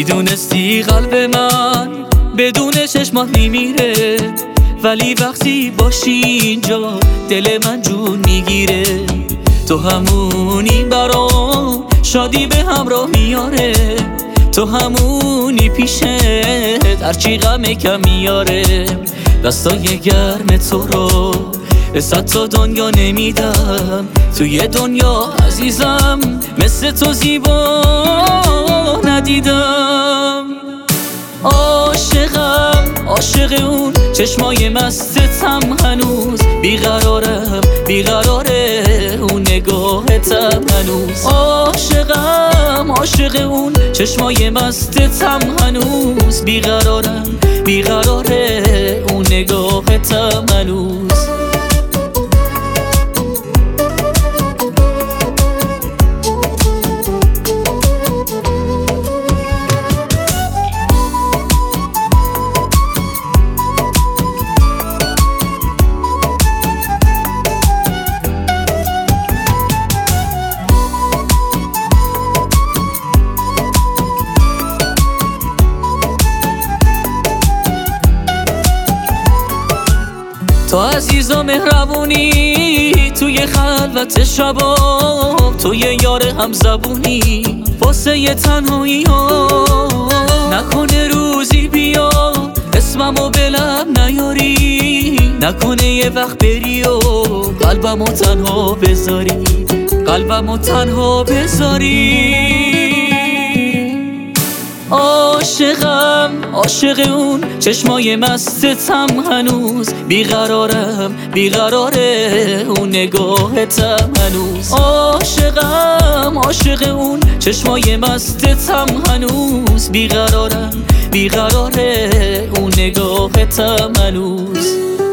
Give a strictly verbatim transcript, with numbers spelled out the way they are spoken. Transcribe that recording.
میدونستی قلب من بدون چشمات میمیره، ولی وقتی باشی اینجا دل من جون میگیره. تو همونی برام شادی به همراه میاره، تو همونی پیشه هرچی غم کم میاره. دستای گرم تو رو به صد تا دنیا نمیدم، توی دنیا عزیزم مثل تو زیبا ندیدم. عاشقم عاشق اون چشمای مستتم، هنوز بیقرارم بیقراره اون نگاهتم هنوز. عاشقم عاشق اون چشمای مستتم، هنوز بیقرارم بیقراره اون نگاهتم هنوز. تو عزیز و مهربونی توی خلوت شبا، توی یار همزبونی واسه ی تنهایی ها. نکنه روزی بیا اسممو به لب نیاری، نکنه یه وقت بری و قلبمو تنها بذاری، قلبمو تنها بذاری. عاشقم عاشق اون چشمای مستتم، هنوز بیقرارم بیقراره اون نگاهتم هنوز. عاشقم عاشق اون چشمای مستتم، هنوز بیقرارم بیقراره اون نگاهتم هنوز.